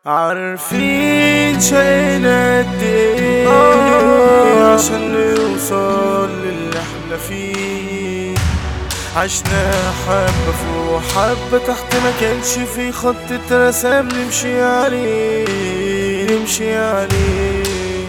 عارفين شقينا قد ايه عشان نوصل للي احنا فيه. عشنا حبة فوق حبة تحت، ما كانش في خط اترسم نمشي عليه نمشي عليه.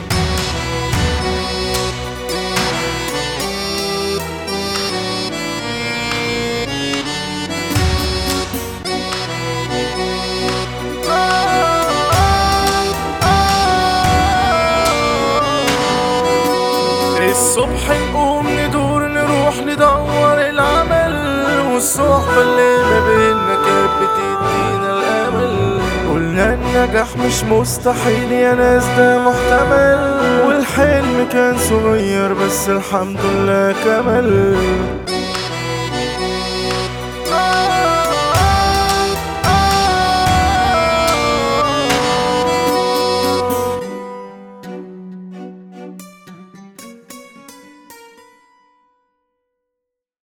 الصبح نقوم ندور نروح ندور العمل، والصحبة اللي ما بينا كانت بتدينا الأمل. قلنا النجاح مش مستحيل يا ناس، ده محتمل، والحلم كان صغير بس الحمد لله كمل.